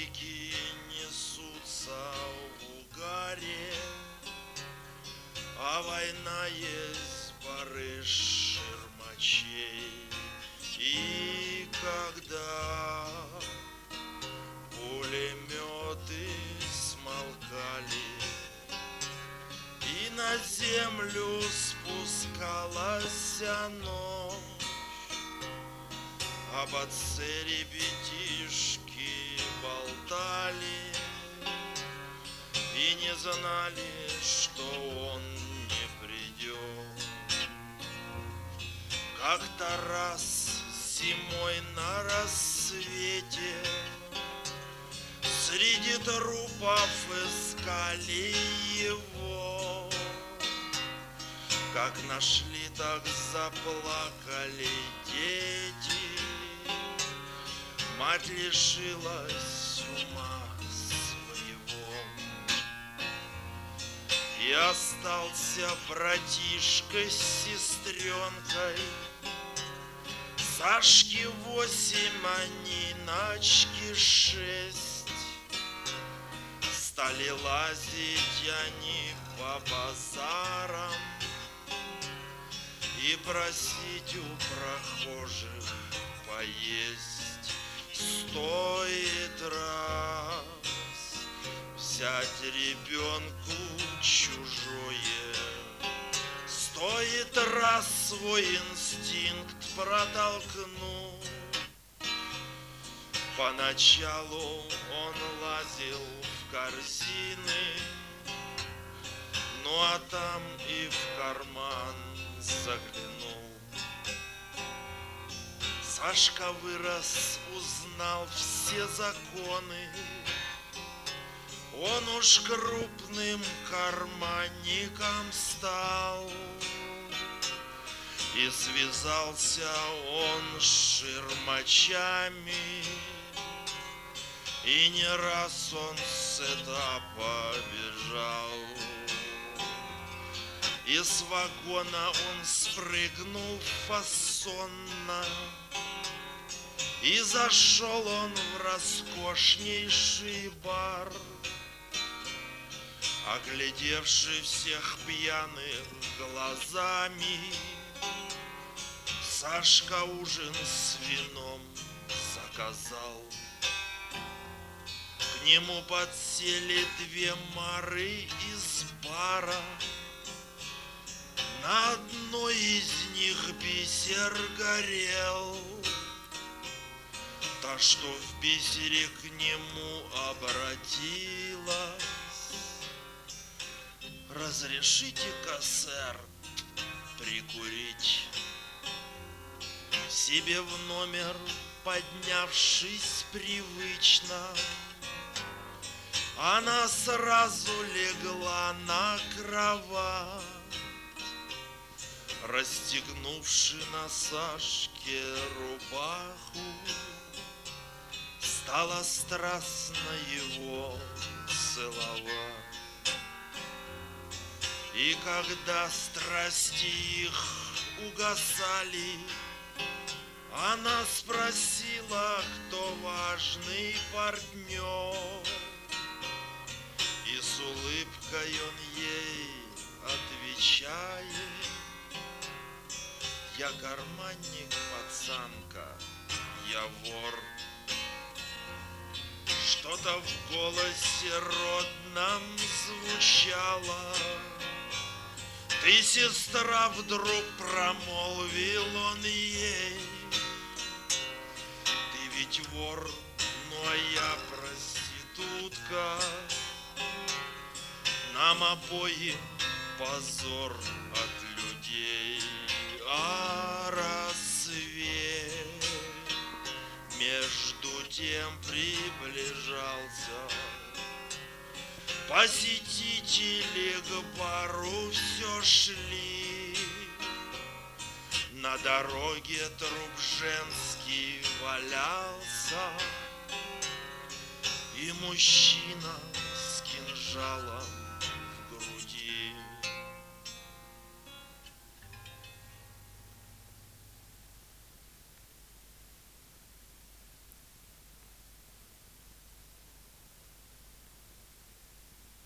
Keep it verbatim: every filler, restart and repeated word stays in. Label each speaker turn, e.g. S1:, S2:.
S1: Реки несутся в угаре, а война есть барыш ширмачей. И когда пулеметы смолкали и на землю спускалась ночь, об отце ребятишки болтали и не знали, что он не придет. Как-то раз зимой на рассвете среди трупов искали его. Как нашли, так заплакали дети. Мать лишилась ума своего, и остался братишка с сестренкой. Сашки восемь, а Ниночки шесть. Стали лазить они по базарам и просить у прохожих поесть. Стоит раз взять ребенку чужое, стоит раз свой инстинкт протолкнуть. Поначалу он лазил в корзины, ну а там и в карман заглянул. Сашка вырос, узнал все законы. Он уж крупным карманником стал. И связался он с ширмачами, и не раз он с этапа бежал. Из вагона он спрыгнул фасонно, и зашел он в роскошнейший бар. Оглядевший всех пьяных глазами, Сашка ужин с вином заказал. К нему подсели две мары из бара. На одной из них бисер горел. Та, что в бисере, к нему обратилась: разрешите-ка, сэр, прикурить. Себе в номер поднявшись привычно, она сразу легла на кровать, расстегнувши на Сашке рубаху, стала страстно его целовать. И когда страсти их угасали, она спросила, кто важный партнер, и с улыбкой он ей отвечает: я карманник, пацанка, я вор. Что-то в голосе родном звучало. Ты, сестра, вдруг промолвил он ей, ты ведь вор, ну а я проститутка. Нам обоим позор от людей. А рассвет между тем приближался. Посетители к бару все шли. На дороге труп женский валялся, и мужчина с кинжалом